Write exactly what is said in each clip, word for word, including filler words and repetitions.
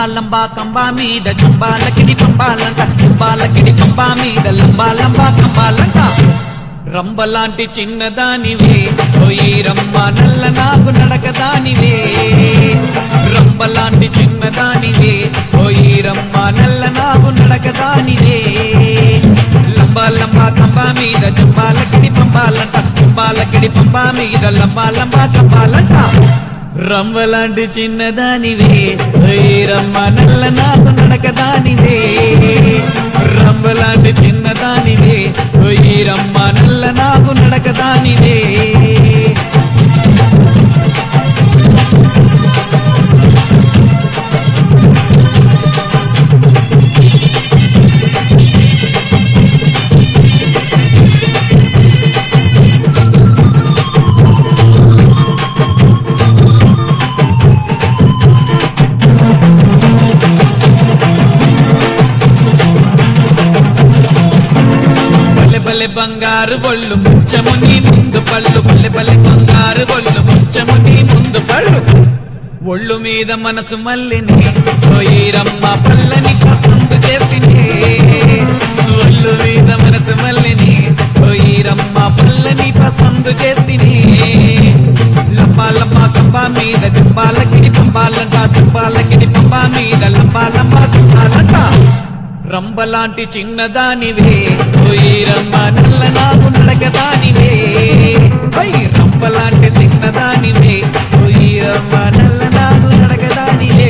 లంబా కంబా మీద జంబాలకిడి పంబాలంట జంబాలకిడి పంబా మీద లంబా లంబా కంబాలంట రంబలాంటి చిన్నదానివే ఓయి రమ్మ నల్ల నాకు నడకదానివే రంబలాంటి చిన్నదానివే ఓయి రమ్మ నల్ల నాకు నడకదానివే లంబా లంబా కంబా మీద జంబాలకిడి పంబాలంట జంబాలకిడి పంబా మీద లంబా లంబా కంబాలంట రంబలాంటి చిన్నదానివే ఓయి రమ్మ నల్ల నాకు నడకదానివే రంబలాంటి చిన్నదానివే ఓయి రమ్మ నల్ల నాకు నడకదానివే బంగారు బొల్లు ముచ్చము నీ ముందు పళ్ళు బల్లె బల్లె బంగారు బొల్లు ముచ్చము నీ ముందు పళ్ళు ఒళ్ళు మీద మనసు మల్లిని ఓయి రమ్మ పల్లని పసందు చేసినే ఒళ్ళు మీద మనసు మల్లిని ఓయి రమ్మ పల్లని పసందు చేసినే లంబా లంబా కంబా మీద జంబాలకిడి పంబాలంట జంబాలకిడి పంబా మీద లంబా లంబా కంబాలంట రంబలాంటి చిన్నదానివే ఓయి రమ్మ నల్ల నాకు నడకదానివే ఓయ్ రంబలాంటి చిన్నదానివే ఓయి రమ్మ నల్ల నాకు నడకదానివే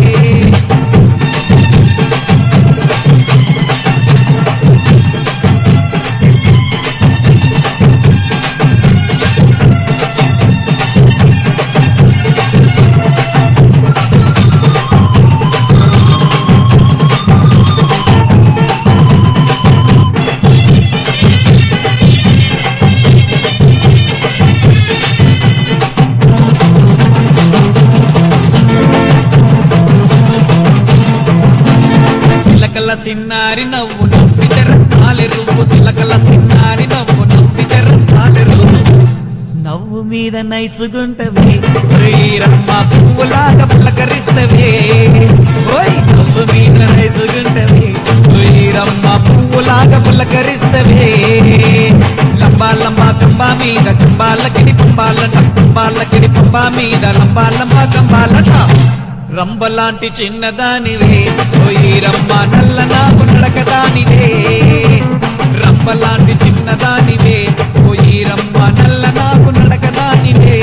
సిన్నారి నవ్వు నవ్వితే రత్నాలే రువ్వు సిలకల సిన్నారి నవ్వు నవ్వితే రత్నాలే రువ్వు నవ్వు మీద నైసుగుంటవే ఓయి రమ్మ పువ్వులాగా పలకరిస్తవే ఓయ్ నవ్వు మీద నైసుగుంటవే ఓయి రమ్మ పువ్వులాగా పలకరిస్తవే లంబా లంబా కంబా మీద కంబాలకిడి పంబాలంట కంబాలకిడి పంబా మీద లంబా లంబా కంబాలంట రంబలాంటి చిన్నదానివే ఓయి రమ్మ నల్ల నాకు నడకదానివే రంబలాంటి చిన్నదానివే ఓయి రమ్మ నల్ల నాకు నడకదానివే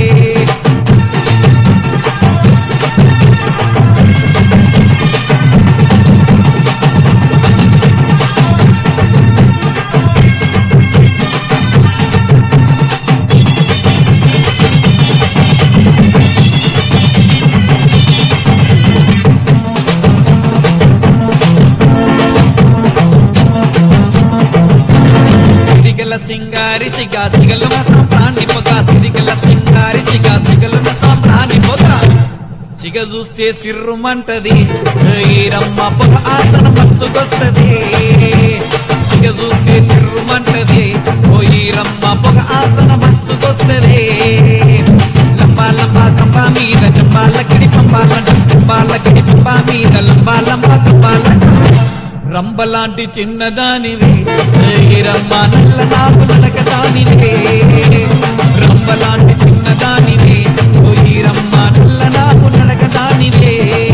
సింగారి సిగా సిగలున సాంబ్రాణి పొగ సిరిగల సింగారి సిగా సిగలున సాంబ్రాణి పొగ సిగ చూస్తే సిర్రుమంటది ఓయి రమ్మ పొగ ఆసన మత్తుకొస్తది సిగ చూస్తే సిర్రుమంటది ఓయి రమ్మ పొగ ఆసన మత్తుకొస్తది లంబా లంబా కంబా మీద జంబాలకిడి పంబాలంట జంబాలకిడి పంబా మీద లంబా లంబా కంబాలంట రంబలాంటి చిన్నదానివే ఓయి రమ్మ నల్ల నాకు నడకదానివే రంబలాంటి చిన్నదానివే ఓయి రమ్మ నల్ల నాకు నడకదానివే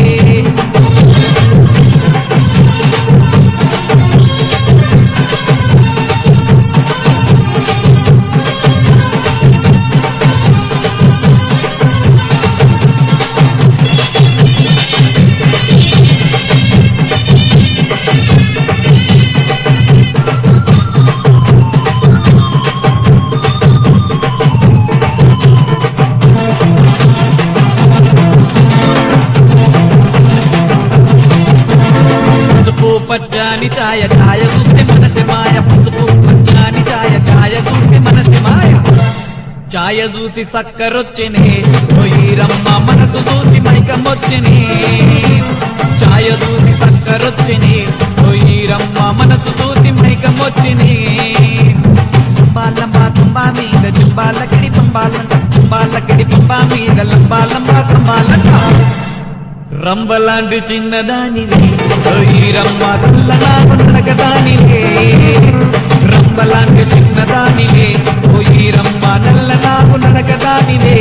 పచ్చాని ఛాయ ఛాయ చూస్తే మనసి మాయ పసుపు పచ్చాని ఛాయ ఛాయ చూస్తే మనసి మాయ ఛాయ చూసి సక్కరొచ్చినే ఓయి రమ్మ మనసు చూసి మైకమొచ్చినే ఛాయ చూసి సక్కరొచ్చినే ఓయి రమ్మ మనసు చూసి మైకమొచ్చినే లంబా లంబా కంబా మీద జంబాలకిడి పంబాలంట జంబాలకిడి పంబా మీద లంబా లంబా కంబాలంట రంబలాంటి చిన్నదానివే ఈరమ్మ తల్ల నాకు నడకదానివే రంబలాంటి చిన్నదానివే ఓ ఈరమ్మ నల్ల నాకు నడకదానివే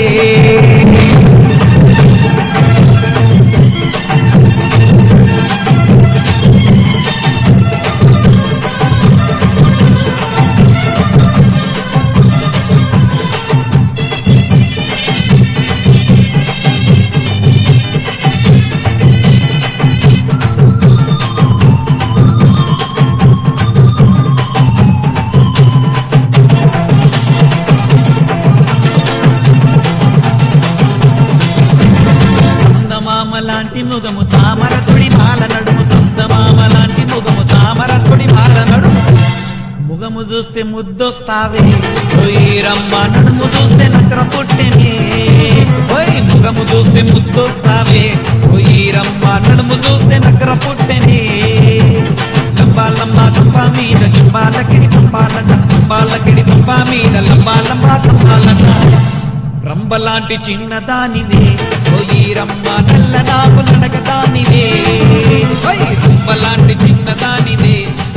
లాంటి ముగము తామర తొడి మాల నడుము సందమామ లాంటి ముగము తామర తొడి మాల నడుము ముగము చూస్తే ముద్దొస్తావే ఈరమ్మ నడుము చూస్తే నకర పుట్టెనే ఓయ్ ముగము చూస్తే ముద్దొస్తావే ఈరమ్మ నడుము చూస్తే నకర పుట్టెనే లంబాలమ్మ కంప మీద కంపాలకిడి కంపాలట కంపాలకిడి కంప మీద లంబాలమ్మ కంపాలట రంబలాంటి చిన్నదానివే ఓ ఈరమ్మ నల్ల నాకు నడకదానివే రంబలాంటి చిన్నదానివే